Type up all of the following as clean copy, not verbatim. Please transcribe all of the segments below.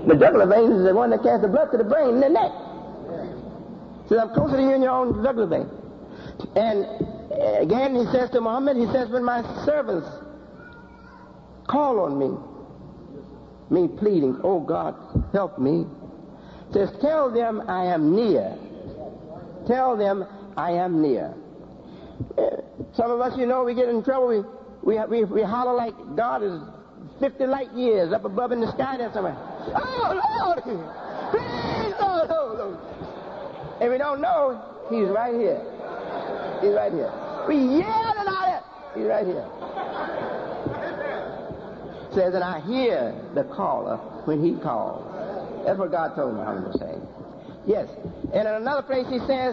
The jugular vein is the one that carries the blood to the brain and the neck. So I'm closer to you in your own jugular vein. And again, he says to Muhammad, he says, when my servants call on me pleading, oh God, help me, says, tell them I am near. Tell them I am near. Some of us, you know, we get in trouble. We holler like God is 50 light years up above in the sky there somewhere. Oh, Lord! Please, Lord, Lord. And we don't know he's right here. He's right here. We yelling out it. He's right here. Says, and I hear the caller when he calls. That's what God told Muhammad to say. Yes. And in another place he says,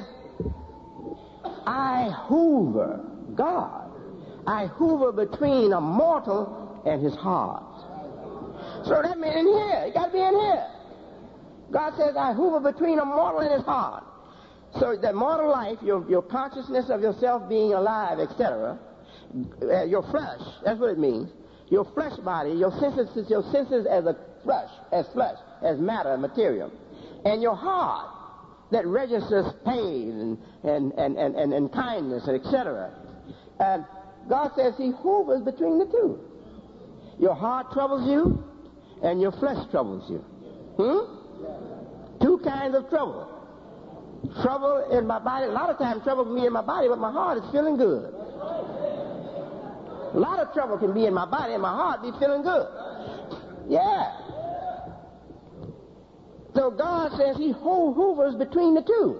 I hoover, God. I hoover between a mortal and his heart. So that means in here. You got to be in here. God says, I hoover between a mortal and his heart. So that mortal life, your consciousness of yourself being alive, etc., your flesh, that's what it means. Your flesh body, your senses as flesh, as matter, material. And your heart that registers pain and kindness, and etc. And God says he hovers between the two. Your heart troubles you, and your flesh troubles you. Two kinds of trouble. Trouble in my body. A lot of times trouble me in my body, but my heart is feeling good. A lot of trouble can be in my body and my heart be feeling good. Yeah. So God says he hovers between the two.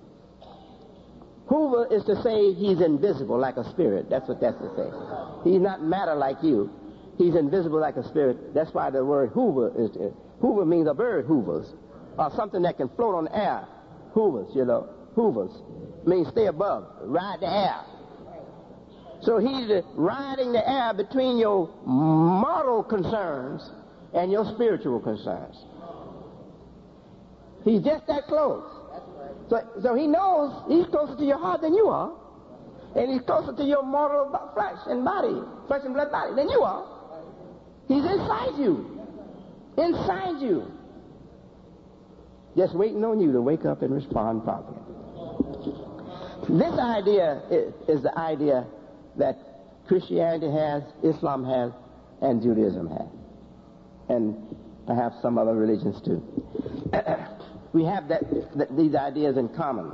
Hoover is to say he's invisible like a spirit. That's what that's to say. He's not matter like you. He's invisible like a spirit. That's why the word hoover is. Hoover means a bird hoovers, or something that can float on the air. Hoovers, you know. Hoovers means stay above, ride the air. So he's riding the air between your mortal concerns and your spiritual concerns. He's just that close. So he knows he's closer to your heart than you are. And he's closer to your mortal flesh and body, flesh and blood body than you are. He's inside you. Inside you. Just waiting on you to wake up and respond properly. This idea is the idea that Christianity has, Islam has, and Judaism has. And perhaps some other religions too. We have these ideas in common.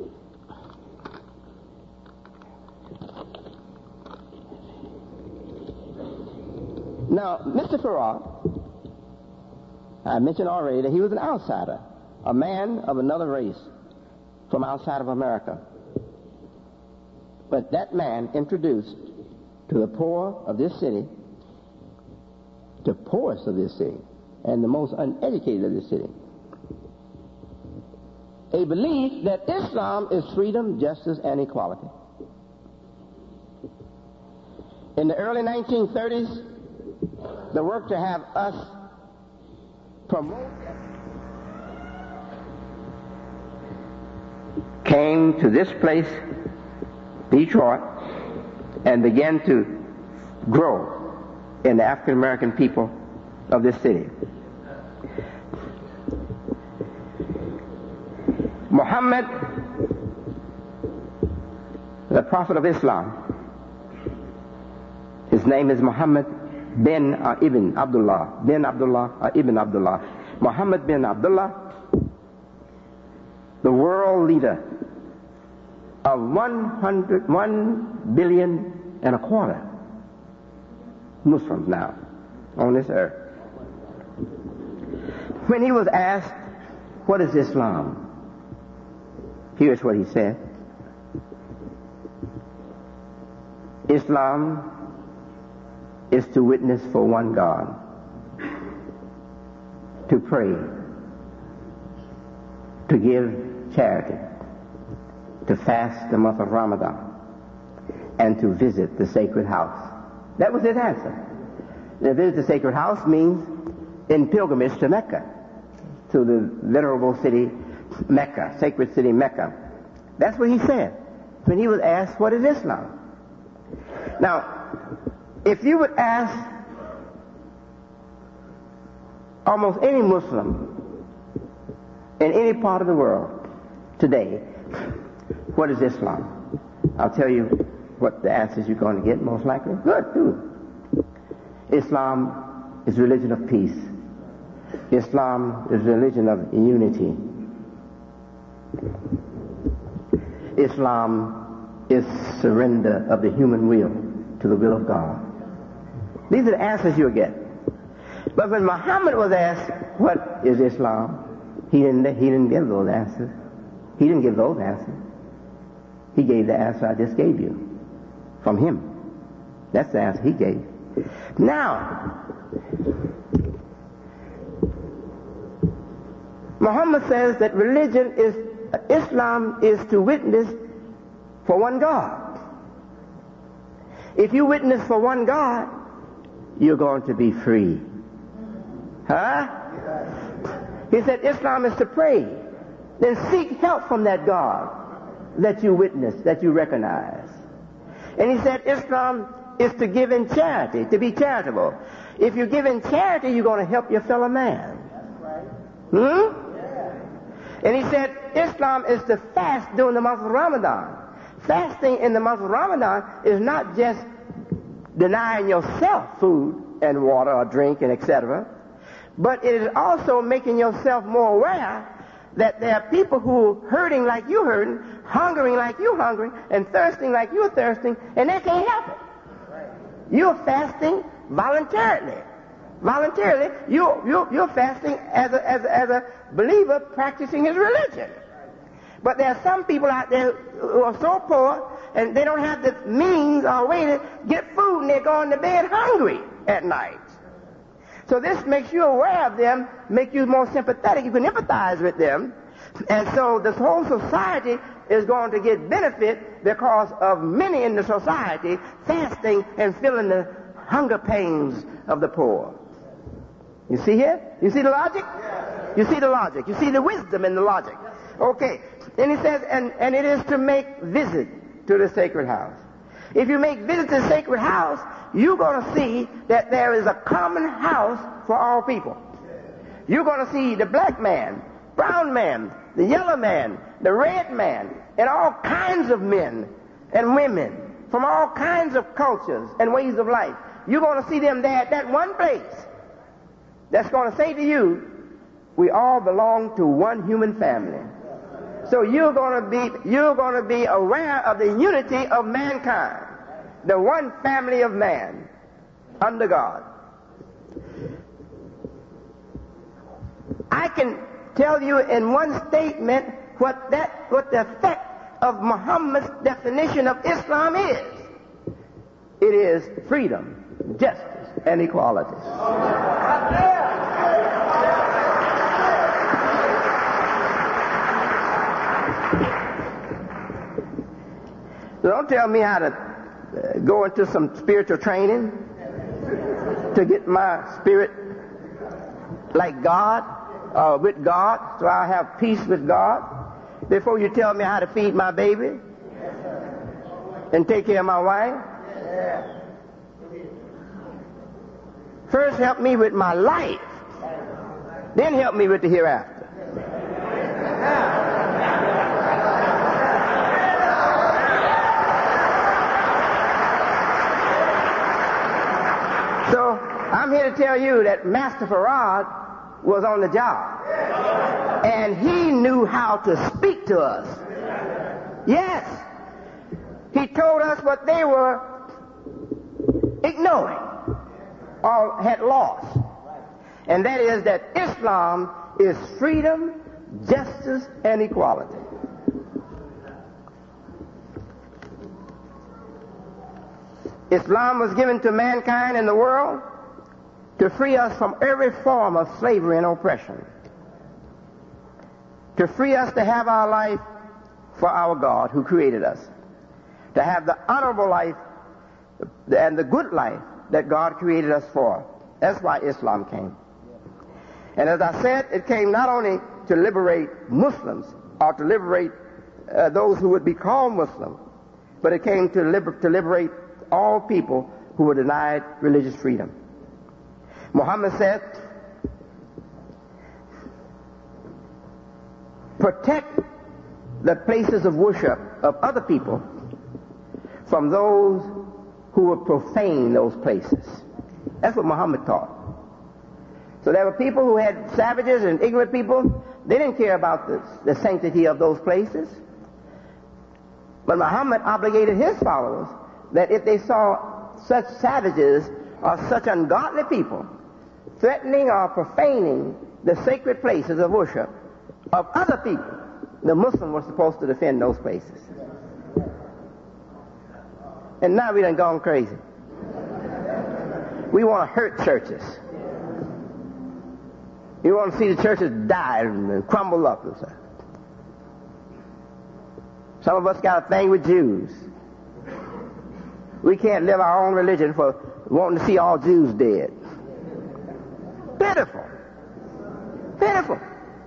Now, Mr. Farrar, I mentioned already that he was an outsider, a man of another race from outside of America. But that man introduced to the poor of this city, the poorest of this city, and the most uneducated of this city, a belief that Islam is freedom, justice, and equality. In the early 1930s, the work to have us promote came to this place, Detroit, and began to grow in the African American people of this city. Muhammad, the Prophet of Islam, his name is Muhammad bin Ibn Abdullah, bin Abdullah or Ibn Abdullah. Muhammad bin Abdullah, the world leader of 1 billion and a quarter Muslims now on this earth. When he was asked, what is Islam? Here's what he said. Islam is to witness for one God, to pray, to give charity, to fast the month of Ramadan, and to visit the sacred house. That was his answer. To visit the sacred house means in pilgrimage to Mecca, to the venerable city Mecca, sacred city Mecca. That's what he said when he was asked, what is Islam? Now, if you would ask almost any Muslim in any part of the world today, what is Islam? I'll tell you what the answers you're going to get most likely. Good, too. Islam is a religion of peace. Islam is a religion of unity. Islam is surrender of the human will to the will of God. These are the answers you'll get. But when Muhammad was asked, what is Islam? He didn't give those answers. He didn't give those answers. He gave the answer I just gave you from him. That's the answer he gave. Now, Muhammad says that Islam is to witness for one God. If you witness for one God, you're going to be free. Huh? He said Islam is to pray. Then seek help from that God that you witness, that you recognize. And he said Islam is to give in charity, to be charitable. If you give in charity, you're going to help your fellow man. And he said Islam is to fast during the month of Ramadan. Fasting in the month of Ramadan is not just denying yourself food and water or drink and etc., but it is also making yourself more aware that there are people who are hurting like you're hurting, hungering like you're hungering, and thirsting like you're thirsting, and they can't help it. You're fasting voluntarily. Voluntarily, you're fasting as a believer practicing his religion. But there are some people out there who are so poor and they don't have the means or way to get food, and they're going to bed hungry at night. So this makes you aware of them, make you more sympathetic. You can empathize with them. And so this whole society is going to get benefit because of many in the society fasting and feeling the hunger pains of the poor. You see here? You see the logic? You see the logic. You see the wisdom in the logic. Okay. Then he says, and it is to make visit to the sacred house. If you make visit to the sacred house, you're going to see that there is a common house for all people. You're going to see the black man, brown man, the yellow man, the red man, and all kinds of men and women from all kinds of cultures and ways of life. You're going to see them there at that one place that's going to say to you, we all belong to one human family. So you're going to be aware of the unity of mankind, the one family of man under God. I can tell you in one statement what the effect of Muhammad's definition of Islam is. It is freedom, justice, and equality. So don't tell me how to go into some spiritual training to get my spirit like God, with God, so I'll have peace with God, before you tell me how to feed my baby and take care of my wife. First help me with my life, then help me with the hereafter. So I'm here to tell you that Master Farad was on the job, and he knew how to speak to us. Yes, he told us what they were ignoring or had lost, and that is that Islam is freedom, justice, and equality. Islam was given to mankind in the world to free us from every form of slavery and oppression, to free us to have our life for our God who created us, to have the honorable life and the good life that God created us for. That's why Islam came. And as I said, it came not only to liberate Muslims or to liberate those who would be called Muslim, but it came to liberate all people who were denied religious freedom. Muhammad said protect the places of worship of other people from those who would profane those places. That's what Muhammad taught. So there were people who had savages and ignorant people. They didn't care about the sanctity of those places. But Muhammad obligated his followers that if they saw such savages or such ungodly people threatening or profaning the sacred places of worship of other people, the Muslim was supposed to defend those places. And now we done gone crazy. We want to hurt churches. We want to see the churches die and crumble up and stuff. Some of us got a thing with Jews. We can't live our own religion for wanting to see all Jews dead. Pitiful. Pitiful.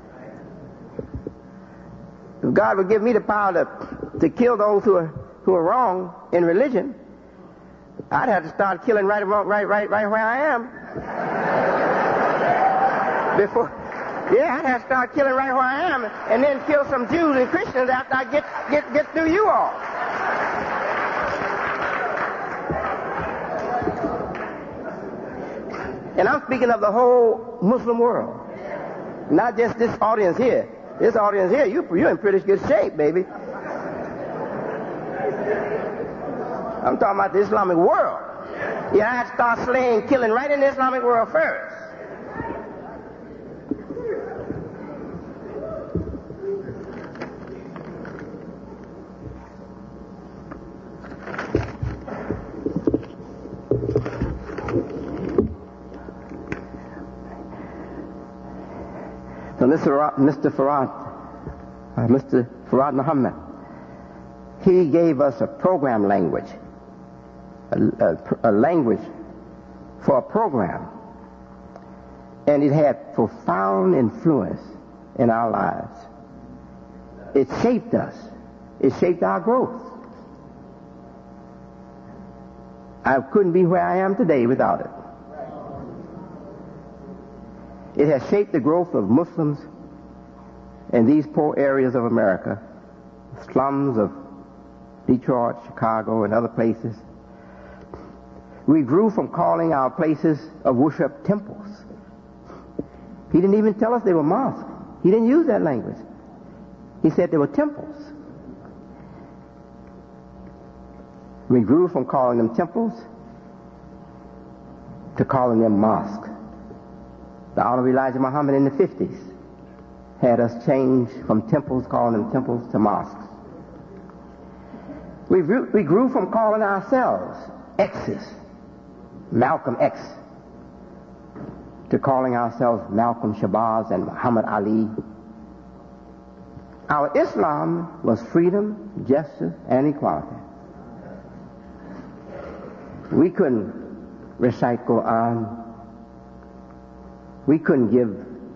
If God would give me the power to kill those who are wrong in religion, I'd have to start killing right where I am. I'd have to start killing right where I am, and then kill some Jews and Christians after I get through you all. And I'm speaking of the whole Muslim world, not just this audience here. This audience here, you're in pretty good shape, baby. I'm talking about the Islamic world. I have to start slaying, killing right in the Islamic world first. So Mr. Farad Muhammad, he gave us a program language, a language for a program, and it had profound influence in our lives. It shaped us. It shaped our growth. I couldn't be where I am today without it. It has shaped the growth of Muslims in these poor areas of America, slums of Detroit, Chicago, and other places. We grew from calling our places of worship temples. He didn't even tell us they were mosques. He didn't use that language. He said they were temples. We grew from calling them temples to calling them mosques. The Honorable Elijah Muhammad in the 50s had us change from temples, calling them temples, to mosques. We grew from calling ourselves X's, Malcolm X, to calling ourselves Malcolm Shabazz and Muhammad Ali. Our Islam was freedom, justice, and equality. We couldn't recite Quran. We couldn't give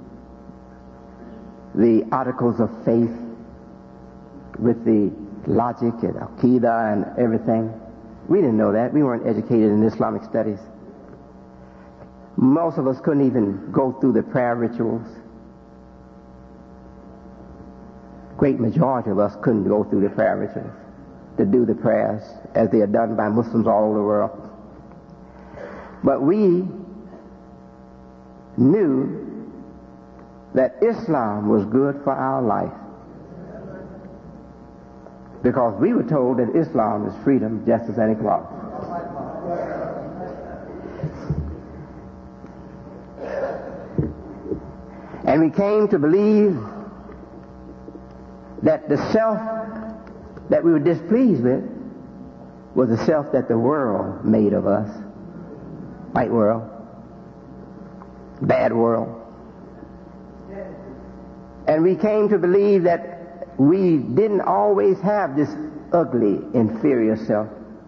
the articles of faith with the logic and Aqidah and everything. We didn't know that. We weren't educated in Islamic studies. Most of us couldn't even go through the prayer rituals. Great majority of us couldn't go through the prayer rituals to do the prayers as they are done by Muslims all over the world. But we knew that Islam was good for our life, because we were told that Islam is freedom, justice, and equality. And we came to believe that the self that we were displeased with was the self that the world made of us. White world. Bad world. And we came to believe that we didn't always have this ugly, inferior self.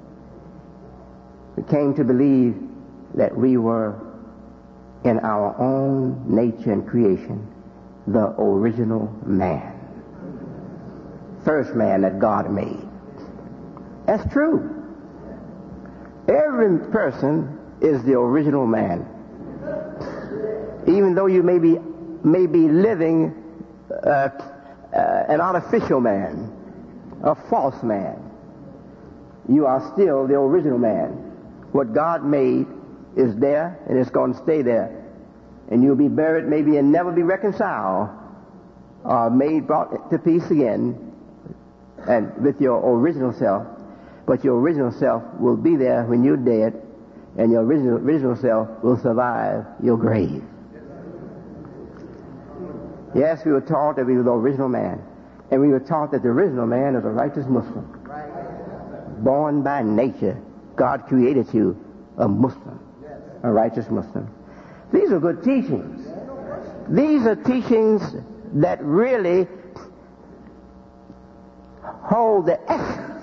We came to believe that we were, in our own nature and creation, the original man. First man that God made. That's true. Every person is the original man. Even though you may be living an artificial man, a false man. You are still the original man. What God made is there, and it's going to stay there. And you'll be buried maybe and never be reconciled, or brought to peace again, and with your original self. But your original self will be there when you're dead, and your original self will survive your grave. Yes, we were taught that we were the original man, and we were taught that the original man is a righteous Muslim. Born by nature, God created you a Muslim, a righteous Muslim. These are good teachings. These are teachings that really hold the essence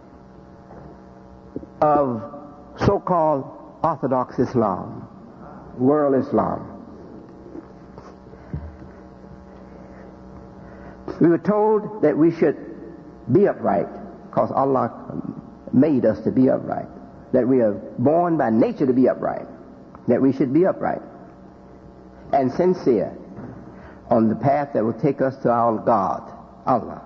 of so-called Orthodox Islam, world Islam. We were told that we should be upright because Allah made us to be upright, that we are born by nature to be upright, that we should be upright and sincere on the path that will take us to our God, Allah.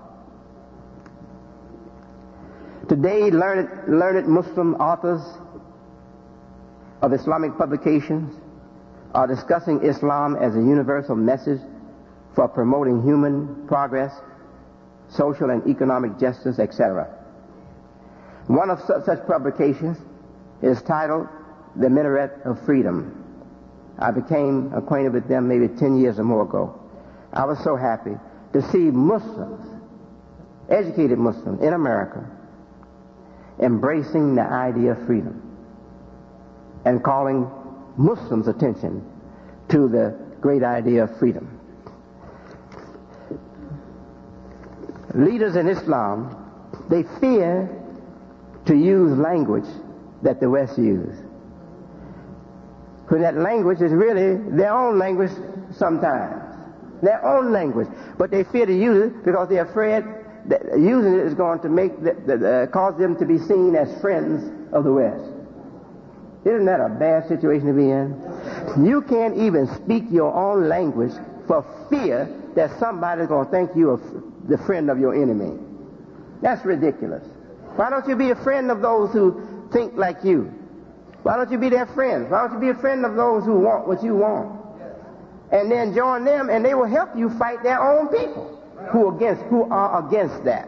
Today, learned Muslim authors of Islamic publications are discussing Islam as a universal message for promoting human progress, social and economic justice, etc. One of such publications is titled The Minaret of Freedom. I became acquainted with them maybe 10 years or more ago. I was so happy to see Muslims, educated Muslims in America, embracing the idea of freedom and calling Muslims' attention to the great idea of freedom. Leaders in Islam, they fear to use language that the West uses. Because that language is really their own language sometimes. Their own language. But they fear to use it because they're afraid that using it is going to cause them to be seen as friends of the West. Isn't that a bad situation to be in? You can't even speak your own language for fear that somebody's going to think you are the friend of your enemy. That's ridiculous. Why don't you be a friend of those who think like you? Why don't you be their friends? Why don't you be a friend of those who want what you want? And then join them, and they will help you fight their own people who are against that.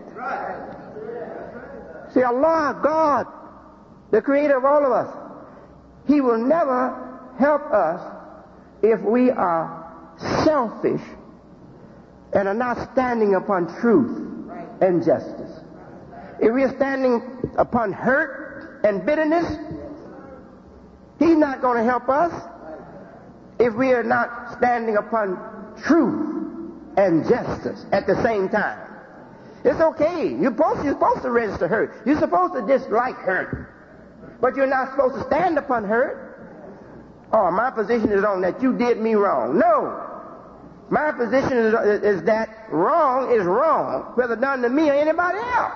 See, Allah, God, the creator of all of us, He will never help us if we are selfish and are not standing upon truth and justice. If we are standing upon hurt and bitterness, He's not going to help us if we are not standing upon truth and justice at the same time. It's okay. You're supposed to register hurt. You're supposed to dislike hurt. But you're not supposed to stand upon hurt. Oh, my position is on that you did me wrong. No. My position is that wrong is wrong, whether done to me or anybody else.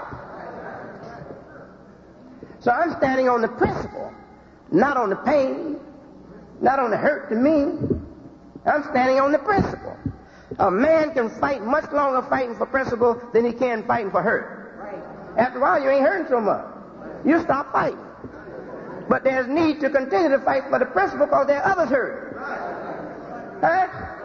So I'm standing on the principle, not on the pain, not on the hurt to me. I'm standing on the principle. A man can fight much longer fighting for principle than he can fighting for hurt. After a while, you ain't hurting so much. You stop fighting. But there's need to continue to fight for the principle because there are others hurt. Huh?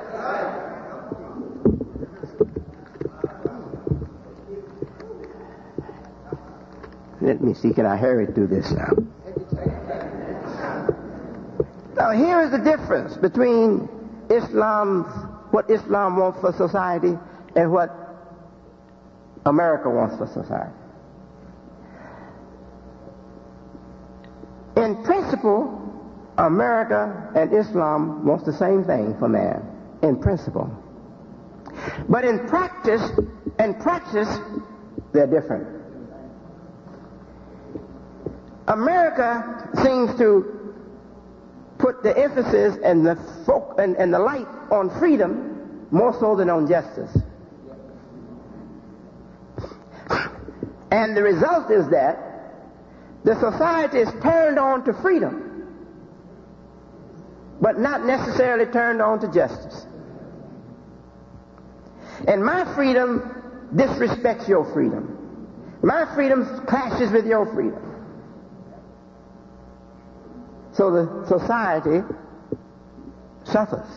Let me see, can I hurry through this now? Now, here is the difference between what Islam wants for society and what America wants for society. In principle, America and Islam wants the same thing for man, in principle. But in practice, they're different. America seems to put the emphasis and the light on freedom more so than on justice. And the result is that the society is turned on to freedom, but not necessarily turned on to justice. And my freedom disrespects your freedom. My freedom clashes with your freedom. So the society suffers.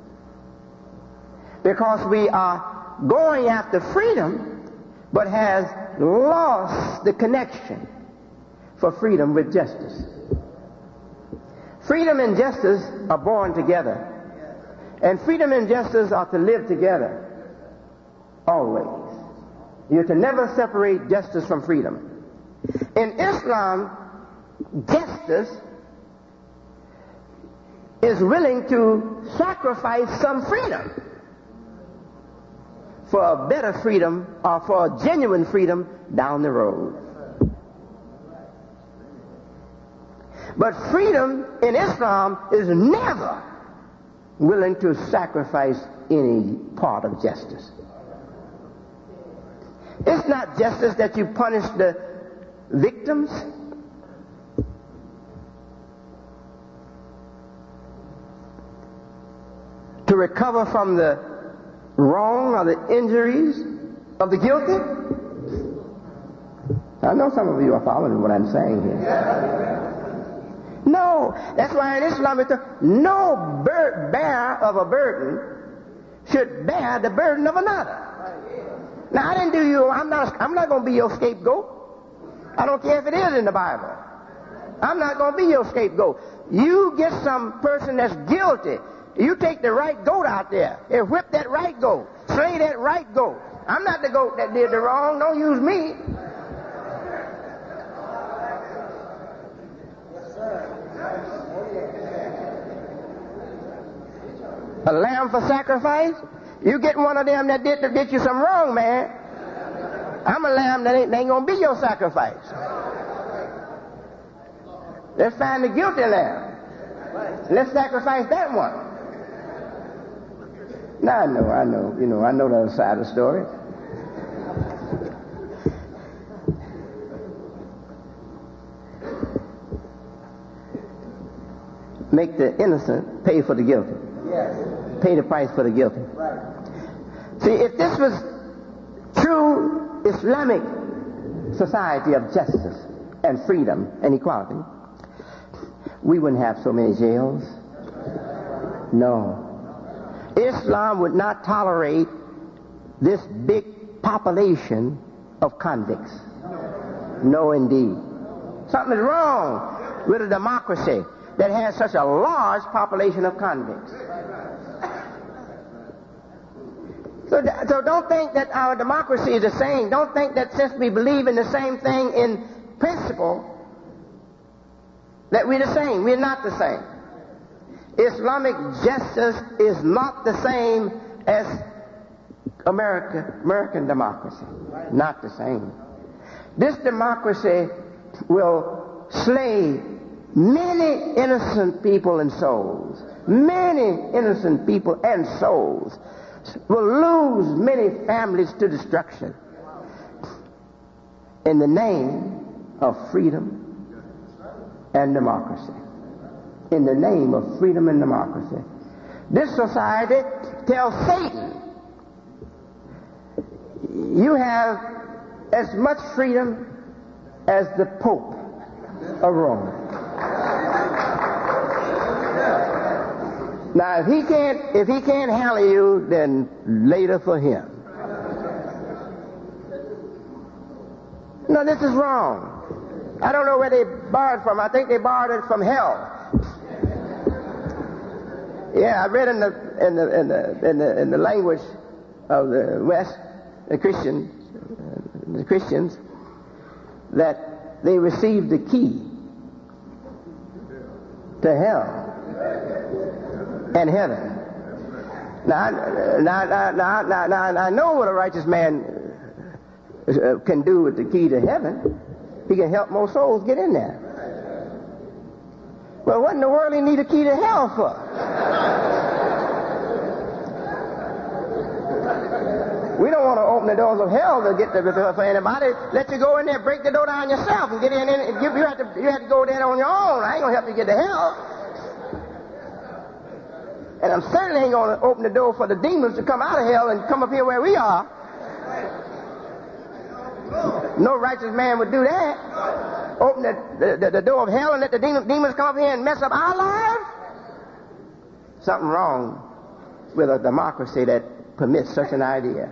Because we are going after freedom, but has lost the connection for freedom with justice. Freedom and justice are born together. And freedom and justice are to live together always. You're to never separate justice from freedom. In Islam, justice is willing to sacrifice some freedom for a better freedom or for a genuine freedom down the road. But freedom in Islam is never willing to sacrifice any part of justice. It's not justice that you punish the victims. To recover from the wrong or the injuries of the guilty. I know some of you are following what I'm saying here. No, that's why in Islam it's no bearer of a burden should bear the burden of another. Now I didn't do you. I'm not going to be your scapegoat. I don't care if it is in the Bible. I'm not going to be your scapegoat. You get some person that's guilty. You take the right goat out there and whip that right goat, slay that right goat. I'm not the goat that did the wrong. Don't use me. A lamb for sacrifice? You get one of them that did you some wrong, man. I'm a lamb that ain't going to be your sacrifice. Let's find the guilty lamb. Let's sacrifice that one. Now I know the other side of the story. Make the innocent pay for the guilty. Yes. Pay the price for the guilty. Right. See, if this was true Islamic society of justice and freedom and equality, we wouldn't have so many jails. No. Islam would not tolerate this big population of convicts. No, indeed. Something is wrong with a democracy that has such a large population of convicts. So don't think that our democracy is the same. Don't think that since we believe in the same thing in principle, that we're the same. We're not the same. Islamic justice is not the same as American democracy. Not the same. This democracy will slay many innocent people and souls. Many innocent people and souls will lose many families to destruction in the name of freedom and democracy. In the name of freedom and democracy. This society tells Satan, you have as much freedom as the Pope of Rome. Now, if he can't handle you, then later for him. No, this is wrong. I don't know where they borrowed from. I think they borrowed it from hell. Yeah, I read in the language of the West, the Christians, that they received the key to hell and heaven. Now I know what a righteous man can do with the key to heaven. He can help more souls get in there. Well, what in the world do you need a key to hell for? We don't want to open the doors of hell to get for anybody. Let you go in there, break the door down yourself, and get in. You have to go there on your own. I ain't gonna help you get to hell. And I'm certainly ain't gonna open the door for the demons to come out of hell and come up here where we are. No righteous man would do that. Open the door of hell and let the demons come up here and mess up our lives? Something wrong with a democracy that permits such an idea.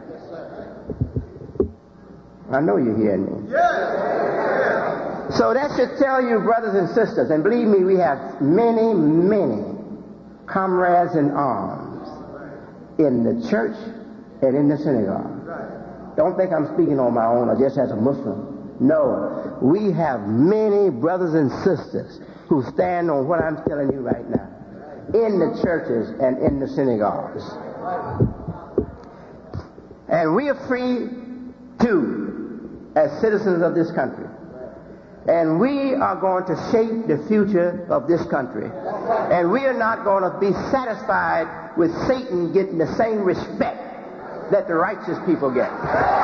I know you're hearing me. So that should tell you, brothers and sisters, and believe me, we have many, many comrades in arms in the church and in the synagogue. Don't think I'm speaking on my own or just as a Muslim. No, we have many brothers and sisters who stand on what I'm telling you right now in the churches and in the synagogues. And we are free too, as citizens of this country. And we are going to shape the future of this country. And we are not going to be satisfied with Satan getting the same respect that the righteous people get.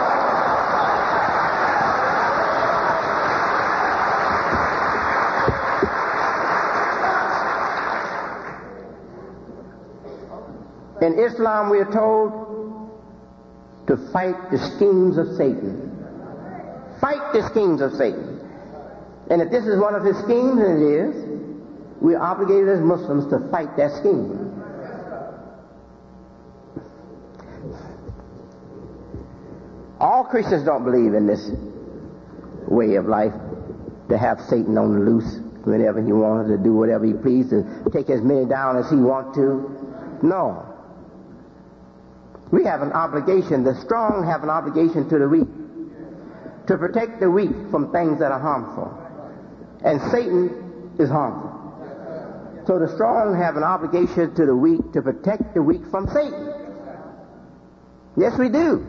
In Islam, we are told to fight the schemes of Satan. Fight the schemes of Satan. And if this is one of his schemes, and it is, we're obligated as Muslims to fight that scheme. All Christians don't believe in this way of life, to have Satan on the loose whenever he wanted to do whatever he pleased, to take as many down as he wants to. No. We have an obligation, the strong have an obligation to the weak, to protect the weak from things that are harmful. And Satan is harmful. So the strong have an obligation to the weak to protect the weak from Satan. Yes, we do.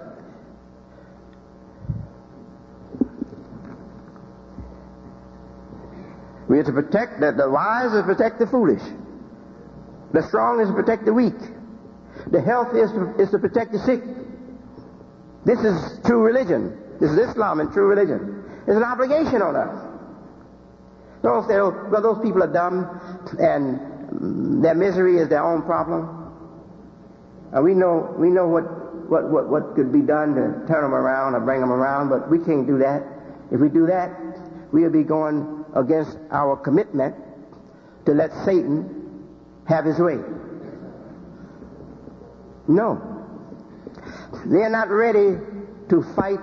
We are to protect the wise is to protect the foolish. The strong is to protect the weak. The healthy is to protect the sick. This is true religion. This is Islam and true religion. It's an obligation on us. Don't say, oh, well, those people are dumb and their misery is their own problem. We know what could be done to turn them around or bring them around, but we can't do that. If we do that, we'll be going against our commitment to let Satan have his way. No. They're not ready to fight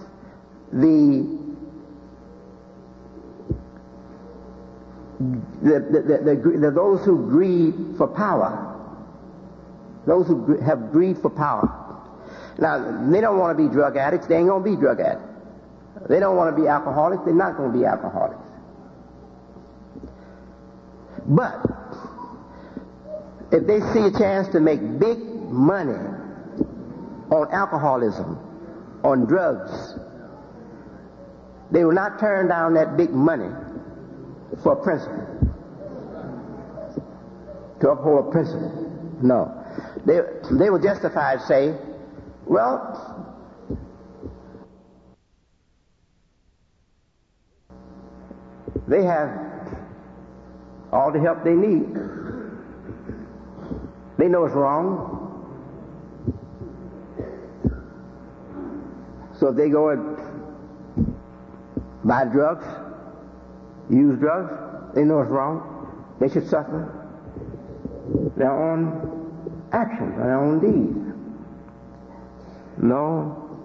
those who greed for power. Those who have greed for power. Now, they don't want to be drug addicts. They ain't going to be drug addicts. They don't want to be alcoholics. They're not going to be alcoholics. But if they see a chance to make big money on alcoholism, on drugs, they will not turn down that big money for a principle. To uphold a principle. No. They will justify and say, well, they have all the help they need. They know it's wrong. So if they go and buy drugs, use drugs, they know it's wrong. They should suffer their own actions, their own deeds. No.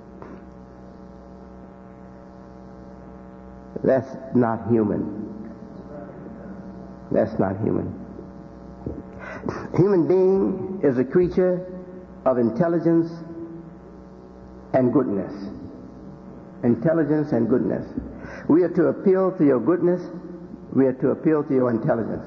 That's not human. That's not human. Human being is a creature of intelligence and goodness. Intelligence and goodness. We are to appeal to your goodness. We are to appeal to your intelligence.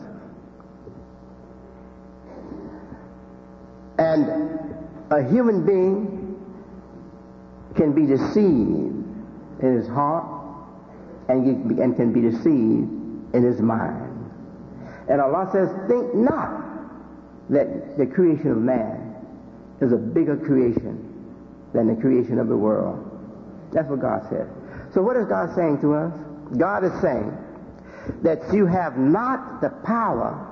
And a human being can be deceived in his heart and can be deceived in his mind. And Allah says, think not that the creation of man is a bigger creation than the creation of the world. That's what God said. So what is God saying to us? God is saying that you have not the power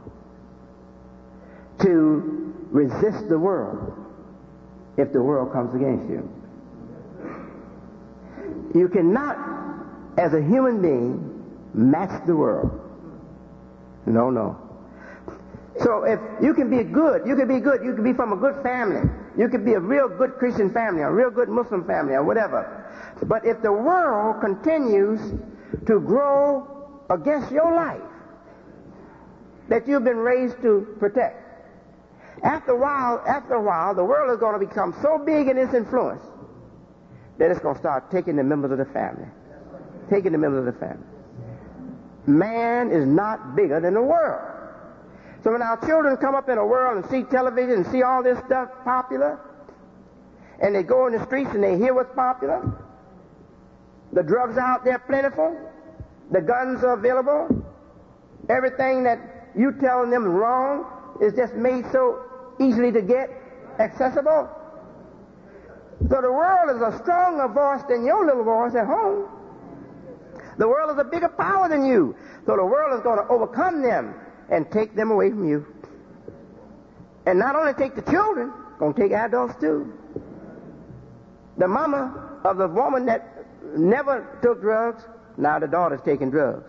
to resist the world if the world comes against you. You cannot, as a human being, match the world. No, no. So if you can be good, you can be from a good family. You can be a real good Christian family, a real good Muslim family, or whatever. But if the world continues to grow against your life that you've been raised to protect, after a while, the world is going to become so big in its influence that it's going to start taking the members of the family. Taking the members of the family. Man is not bigger than the world. So when our children come up in a world and see television and see all this stuff popular, and they go in the streets and they hear what's popular, the drugs out there plentiful, the guns are available, everything that you telling them is wrong is just made so easily to get, accessible. So the world is a stronger voice than your little voice at home. The world is a bigger power than you. So the world is going to overcome them and take them away from you. And not only take the children, going to take adults too. The mama of the woman that never took drugs, now the daughter's taking drugs.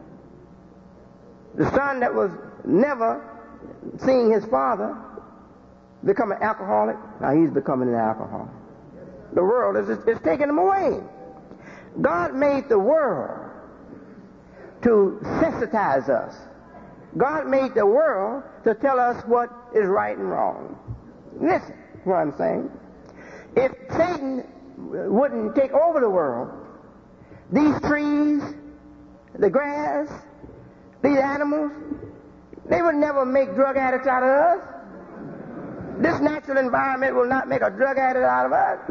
The son that was never seeing his father become an alcoholic, now he's becoming an alcoholic. The world is taking him away. God made the world to sensitize us. God made the world to tell us what is right and wrong. Listen to what I'm saying. If Satan wouldn't take over the world, these trees, the grass, these animals, they would never make drug addicts out of us. This natural environment will not make a drug addict out of us.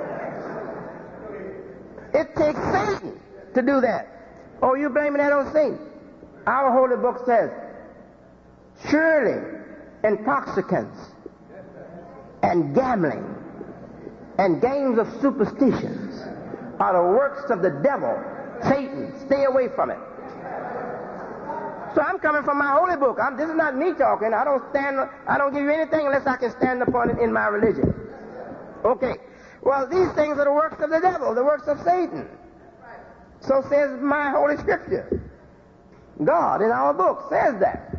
It takes Satan to do that. Oh, you blaming that on Satan? Our holy book says, surely intoxicants and gambling and games of superstitions are the works of the devil, Satan. Stay away from it. So I'm coming from my holy book. This is not me talking. I don't give you anything unless I can stand upon it in my religion. Okay. Well, these things are the works of the devil, the works of Satan. So says my holy scripture. God in our book says that.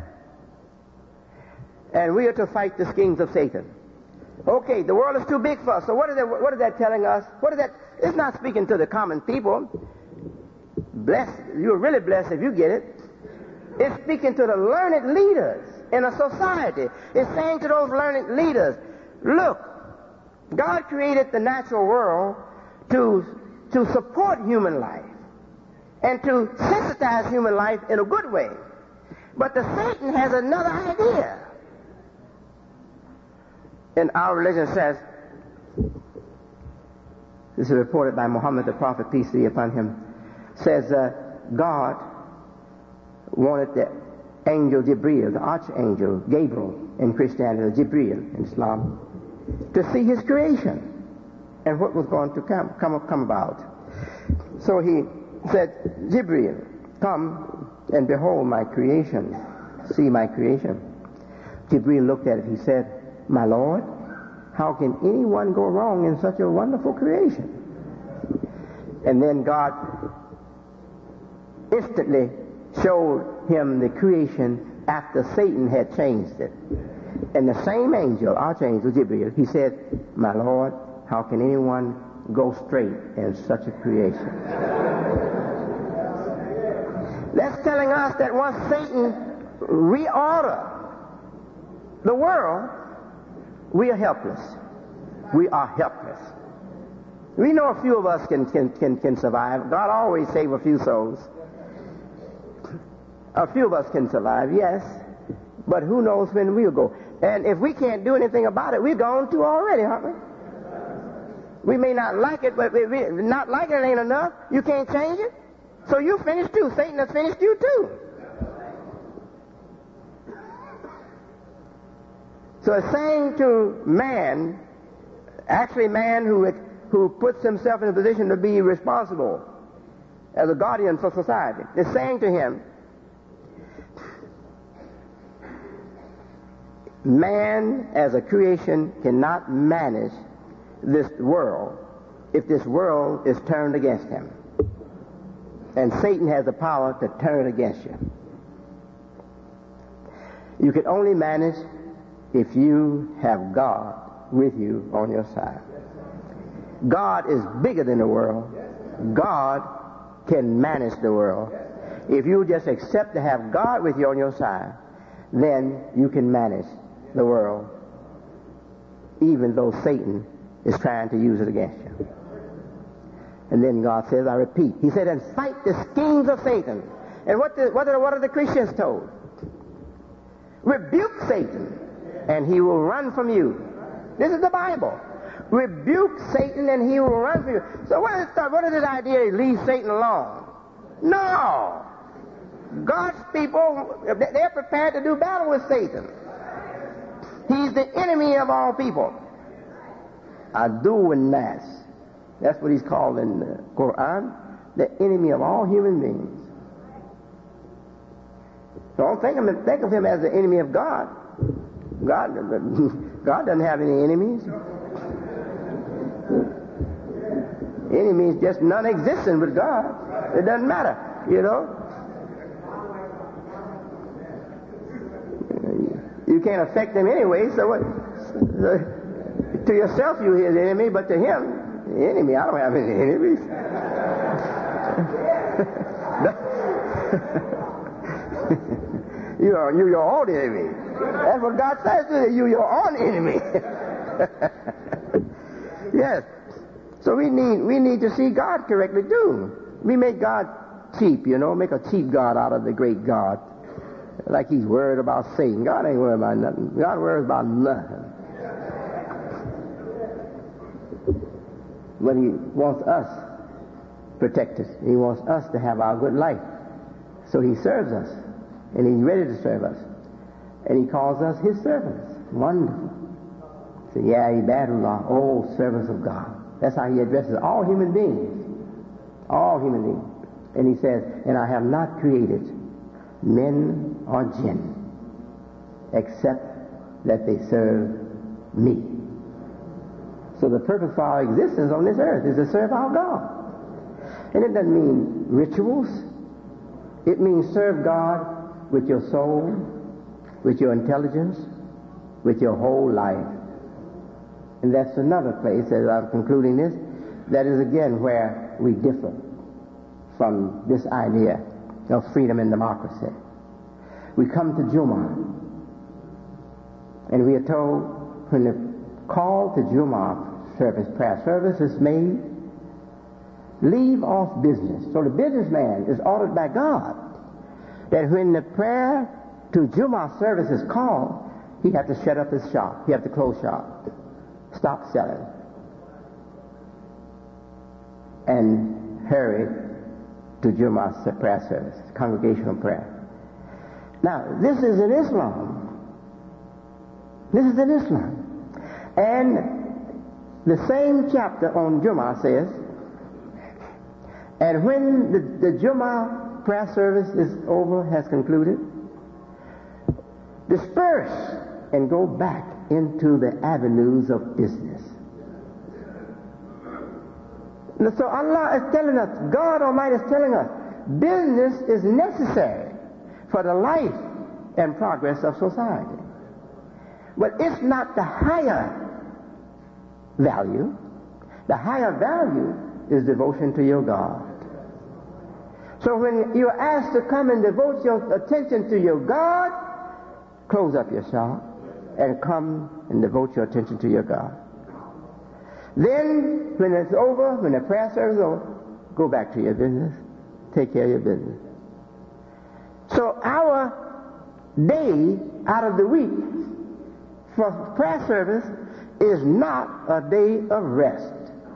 And we are to fight the schemes of Satan. Okay, the world is too big for us. So what is that telling us? It's not speaking to the common people. Blessed, you're really blessed if you get it. It's speaking to the learned leaders in a society. It's saying to those learned leaders, look, God created the natural world to support human life and to sensitize human life in a good way. But the Satan has another idea. And our religion says, this is reported by Muhammad the Prophet, peace be upon him, says God wanted the angel Jibreel, the archangel Gabriel in Christianity, Jibreel in Islam, to see his creation and what was going to come about. So he said, Jibreel, come and behold my creation. See my creation. Jibreel looked at it. He said, my Lord, how can anyone go wrong in such a wonderful creation? And then God instantly showed him the creation after Satan had changed it. And the same angel, Archangel Jibreel, he said, my Lord, how can anyone go straight in such a creation? That's telling us that once Satan reordered the world, we are helpless. We are helpless. We know a few of us can survive. God always saves a few souls. A few of us can survive, yes. But who knows when we'll go. And if we can't do anything about it, we're gone too already, aren't we? We may not like it, but not like it ain't enough. You can't change it. So you finished too. Satan has finished you too. So it's saying to man, actually man who puts himself in a position to be responsible as a guardian for society, it's saying to him, man as a creation cannot manage this world if this world is turned against him. And Satan has the power to turn against you. You can only manage if you have God with you on your side. God is bigger than the world. God can manage the world. If you just accept to have God with you on your side, then you can manage the world, even though Satan is trying to use it against you. And then God says, I repeat, he said, and fight the schemes of Satan. And what are the Christians told? Rebuke Satan, and he will run from you. This is the Bible. Rebuke Satan, and he will run from you. So what is this idea to leave Satan alone? No. God's people, they're prepared to do battle with Satan. He's the enemy of all people. Adu nas. That's what he's called in the Quran, the enemy of all human beings. So don't think of him as the enemy of God. God doesn't have any enemies. Enemies just non-existent with God. It doesn't matter, you know. You can't affect him anyway, so what? To yourself you're his enemy, but to him, the enemy, I don't have any enemies. You're your own enemy. That's what God says to you. You're your own enemy. Yes. So we need to see God correctly too. We make God cheap, you know, make a cheap God out of the great God. Like he's worried about Satan. God ain't worried about nothing. God worries about nothing. But he wants us protected. He wants us to have our good life. So he serves us. And he's ready to serve us. And he calls us his servants. Wonderful. So yeah, Ibadullah, all servants of God. That's how he addresses all human beings. All human beings. And he says, and I have not created men or jinn except that they serve me. So the purpose for our existence on this earth is to serve our God. And it doesn't mean rituals. It means serve God with your soul, with your intelligence, with your whole life. And that's another place, as I'm concluding this, that is again where we differ from this idea of freedom and democracy. We come to Jummah, and we are told when the call to Jummah service, prayer service is made, leave off business. So the businessman is ordered by God that when the prayer to Jummah service is called, he has to shut up his shop. He has to close shop. Stop selling. And hurry to Jummah prayer service, congregational prayer. Now, this is in Islam. This is in Islam. And the same chapter on Jummah says, and when the Jummah prayer service is over, has concluded, disperse and go back into the avenues of business. And so Allah is telling us, God Almighty is telling us, business is necessary for the life and progress of society. But it's not the higher value. The higher value is devotion to your God. So when you're asked to come and devote your attention to your God, close up your shop and come and devote your attention to your God. Then, when it's over, when the prayer service is over, go back to your business. Take care of your business. So our day out of the week for prayer service is not a day of rest.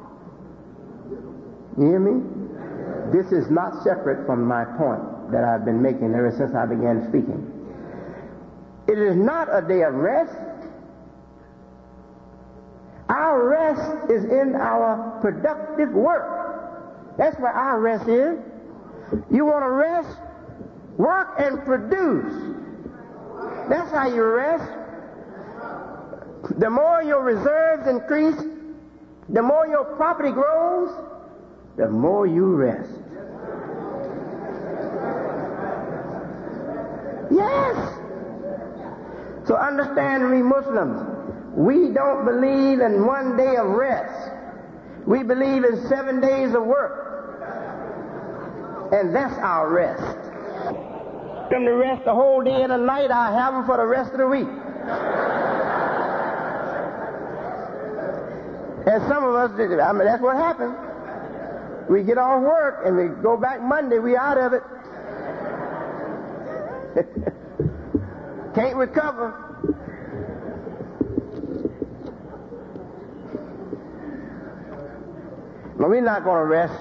You hear me? This is not separate from my point that I've been making ever since I began speaking. It is not a day of rest. Our rest is in our productive work. That's where our rest is. You want to rest? Work and produce. That's how you rest. The more your reserves increase, The more your property grows, the more you rest. Yes. So understand, we Muslims, we don't believe in one day of rest. We believe in 7 days of work. And that's our rest. Them to rest the whole day and the night, I have them for the rest of the week. And some of us, that's what happens. We get off work and we go back Monday, we out of it. Can't recover. No, we're not going to rest.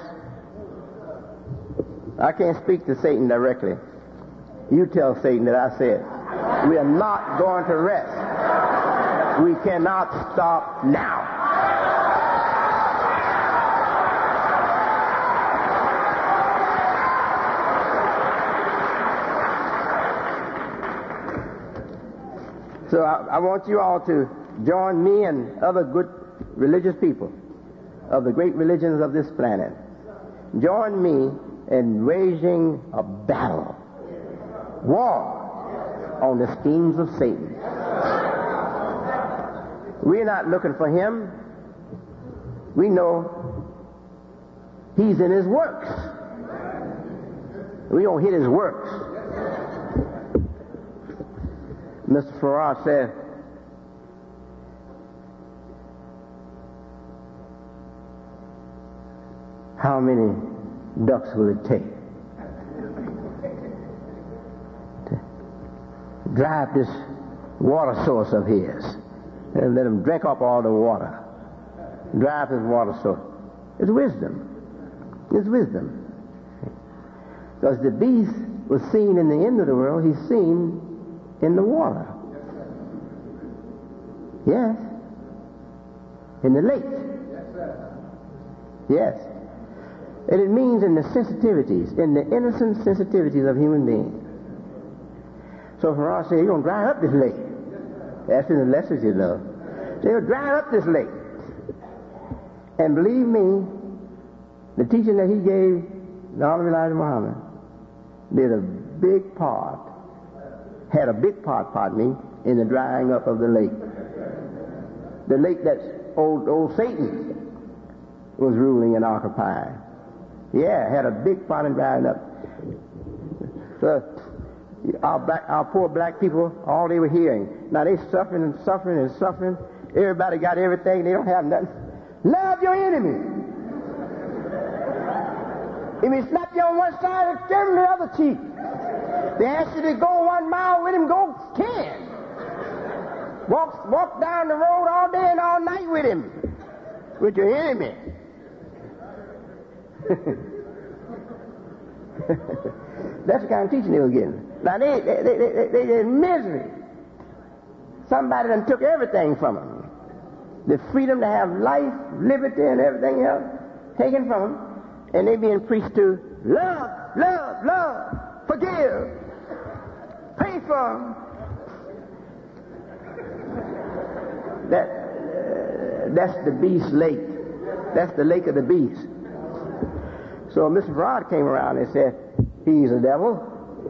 I can't speak to Satan directly. You tell Satan that I said, we are not going to rest. We cannot stop now. So I want you all to join me and other good religious people of the great religions of this planet. Join me in waging a battle, war on the schemes of Satan. We're not looking for him. We know he's in his works. We don't hit his works. Mr. Farrar said, how many ducks will it take to drive this water source of his and let him drink up all the water? Drive his water source. It's wisdom. It's wisdom. Because the beast was seen in the end of the world, he's seen in the water. Yes. In the lake. Yes. And it means in the sensitivities, in the innocent sensitivities of human beings. So Farrar said, you're going to dry up this lake. That's in the lessons you love. So you'll dry up this lake. And believe me, the teaching that he gave the Honorable Elijah Muhammad did a big part, had a big part, pardon me, in the drying up of the lake. The lake that old Satan was ruling and occupying. Yeah, had a big part in drying up. So our poor black people, all they were hearing. Now they suffering and suffering and suffering. Everybody got everything. They don't have nothing. Love your enemy. If he slap you on one side, give him the other cheek. They ask you to go 1 mile with him, go 10. Walk down the road all day and all night with him, with your enemy. That's the kind of teaching they were getting. Now they in misery. Somebody done took everything from them. The freedom to have life, liberty, and everything else taken from them, and they being preached to love, love, love, forgive, pray for them. That's the beast lake. That's the lake of the beast. So Mr. Farrar came around and said, he's a devil.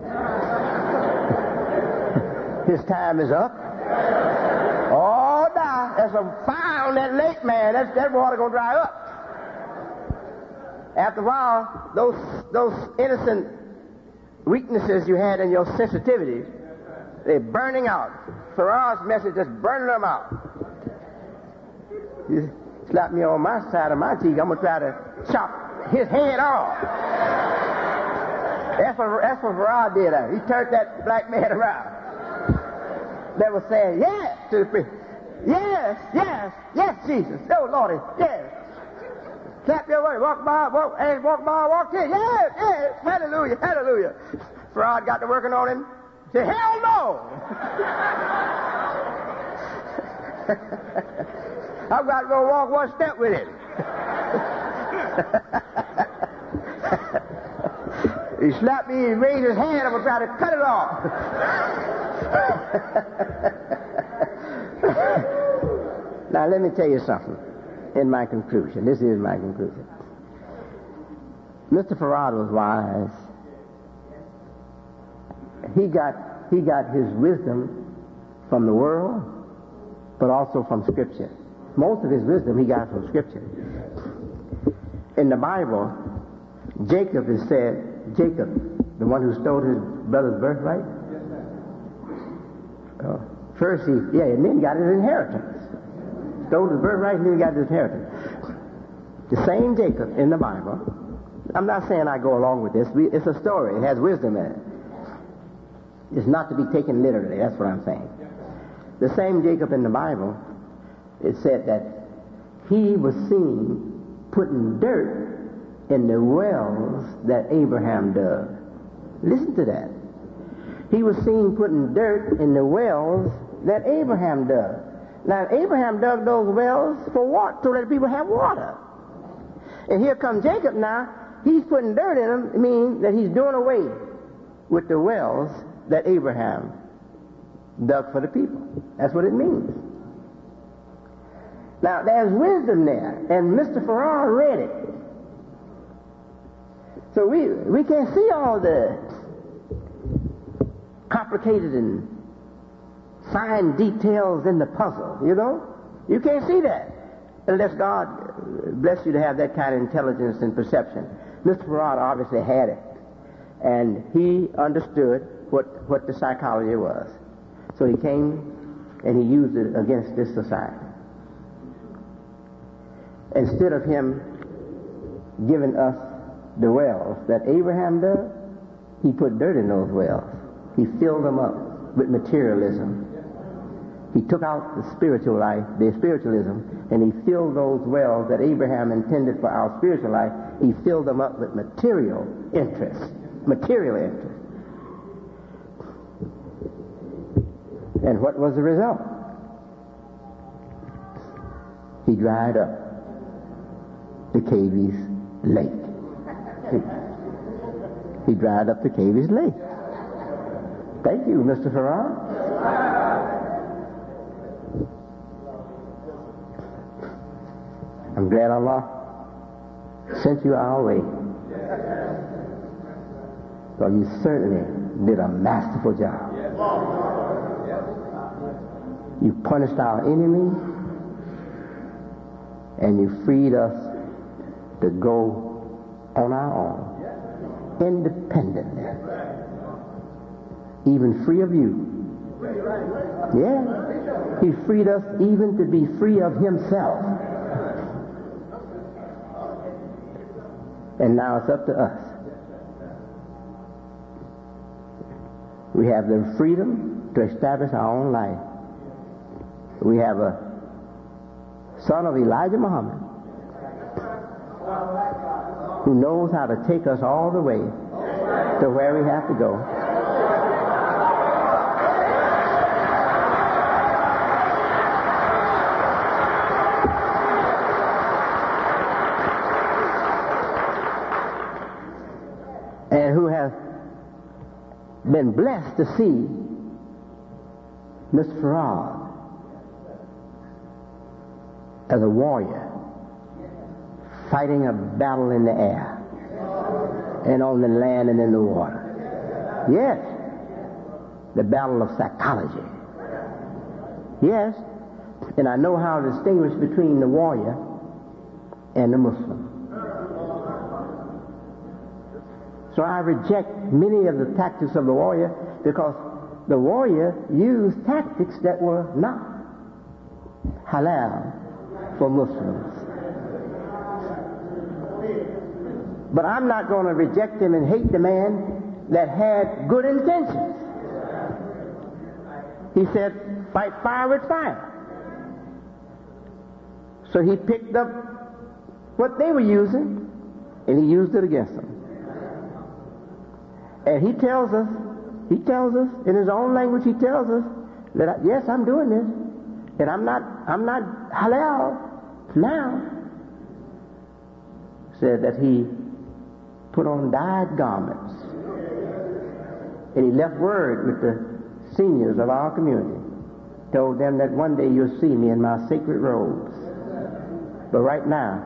His time is up. Oh, now, there's some fire on that lake, man. That water going to dry up. After a while, those innocent weaknesses you had in your sensitivities, they're burning out. Farrar's message is burning them out. You slap me on my side of my cheek, I'm going to try to chop his head off. That's what Farrar did. He turned that black man around. That was saying, yes, to the priest. Yes, yes, yes, Jesus. Oh, Lordy, yes. Clap your way. Walk by, walk in. Yes, yes. Hallelujah, hallelujah. Farrar got to working on him. He said, hell no. I've got to go walk one step with him. He slapped me, he raised his hand, I'm going to try to cut it off. Now, let me tell you something. in my conclusion. This is my conclusion. Mr. Farad was wise. He got his wisdom from the world, but also from Scripture. Most of his wisdom he got from Scripture. In the Bible, Jacob is said, Jacob, the one who stole his brother's birthright, first and then he got his inheritance. Stole his birthright and then he got his inheritance. The same Jacob in the Bible, I'm not saying I go along with this, it's a story, it has wisdom in it. It's not to be taken literally, that's what I'm saying. The same Jacob in the Bible, it said that he was seen putting dirt in the wells that Abraham dug. Listen to that. He was seen putting dirt in the wells that Abraham dug. Now, Abraham dug those wells for what? So that people have water. And here comes Jacob now. He's putting dirt in them, meaning that he's doing away with the wells that Abraham dug for the people. That's what it means. Now, there's wisdom there, and Mr. Farrar read it. So we can't see all the complicated and fine details in the puzzle, you know? You can't see that unless God bless you to have that kind of intelligence and perception. Mr. Farrar obviously had it, and he understood what the psychology was. So he came and he used it against this society. Instead of him giving us the wells that Abraham dug, he put dirt in those wells. He filled them up with materialism. He took out the spiritual life, the spiritualism, and he filled those wells that Abraham intended for our spiritual life, he filled them up with material interest. Material interest. And what was the result? He dried up the Caves Lake. He dried up the Caves Lake. Thank you, Mr. Farrar. I'm glad Allah sent you our way. So you certainly did a masterful job. You punished our enemy, and you freed us to go on our own, independently, even free of you. Yeah, he freed us even to be free of himself. And now it's up to us. We have the freedom to establish our own life. We have a son of Elijah Muhammad who knows how to take us all the way to where we have to go. And who has been blessed to see Mr. Farrar as a warrior fighting a battle in the air and on the land and in the water. Yes, the battle of psychology. Yes, and I know how to distinguish between the warrior and the Muslim. So I reject many of the tactics of the warrior because the warrior used tactics that were not halal for Muslims. But I'm not going to reject him and hate the man that had good intentions. He said, fight fire with fire. So he picked up what they were using and he used it against them. And he tells us in his own language, he tells us that yes, I'm doing this, and I'm not halal now. Said that he put on dyed garments, and he left word with the seniors of our community, told them that one day you'll see me in my sacred robes. But right now,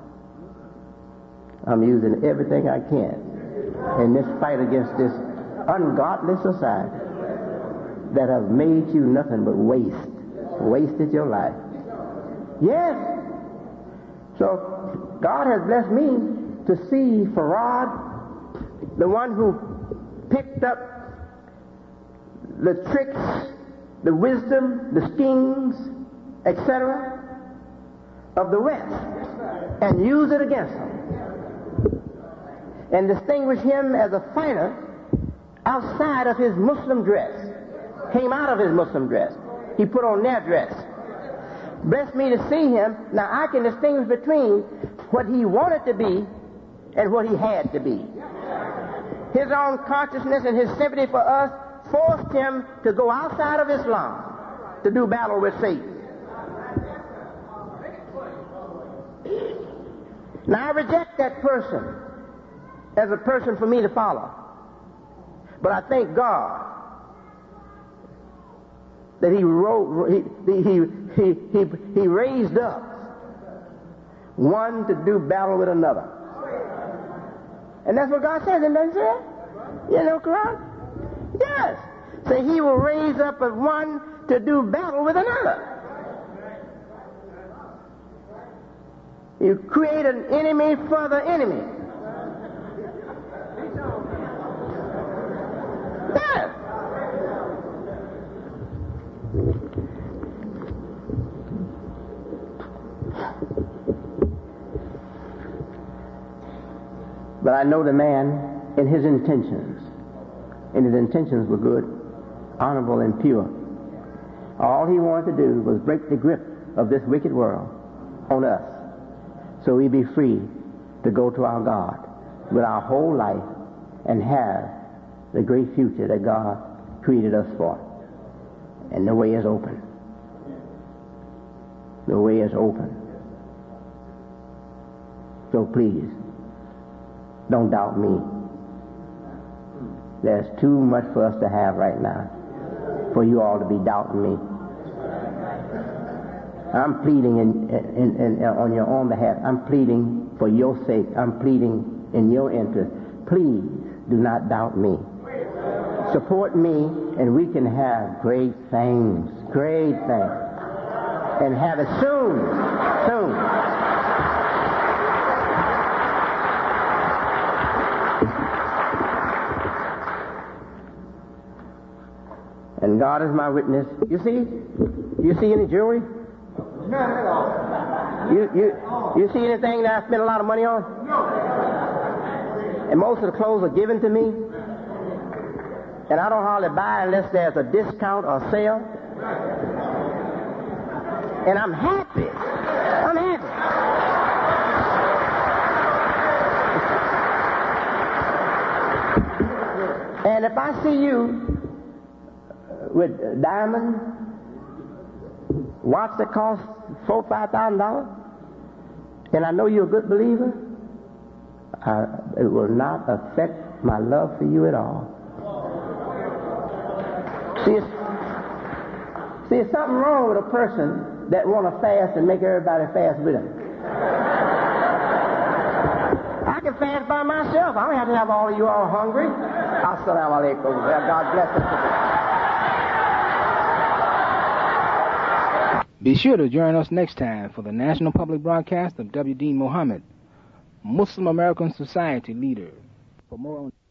I'm using everything I can in this fight against this ungodly society that have made you nothing but wasted your life. Yes. So God has blessed me to see Farad, the one who picked up the tricks, the wisdom, the schemes, etc. of the West, and use it against them, and distinguish him as a fighter outside of his Muslim dress. Came out of his Muslim dress. He put on their dress. Blessed me to see him. Now I can distinguish between what he wanted to be and what he had to be. His own consciousness and his sympathy for us forced him to go outside of Islam to do battle with Satan. Now I reject that person as a person for me to follow. But I thank God that he raised up one to do battle with another. And that's what God says, isn't it? You know, Quran? Yes. So he will raise up one to do battle with another. You create an enemy for the enemy. Yes. But I know the man in his intentions. And his intentions were good, honorable, and pure. All he wanted to do was break the grip of this wicked world on us, so we be free to go to our God with our whole life and have the great future that God created us for. And the way is open. The way is open. So please, don't doubt me. There's too much for us to have right now for you all to be doubting me. I'm pleading on your own behalf. I'm pleading for your sake. I'm pleading in your interest. Please do not doubt me. Support me, and we can have great things. And have it soon. And God is my witness. You see any jewelry? None at all. You see anything that I spent a lot of money on? No. And most of the clothes are given to me. And I don't hardly buy unless there's a discount or sale. And I'm happy. And if I see you with diamond watch that costs $4,000-$5,000, and I know you're a good believer, it will not affect my love for you at all. See, it's something wrong with a person that want to fast and make everybody fast with him. I can fast by myself. I don't have to have all of you all hungry. Assalamu alaikum. God bless us. Be sure to join us next time for the National Public Broadcast of W. Dean Muhammad, Muslim American Society leader. For more on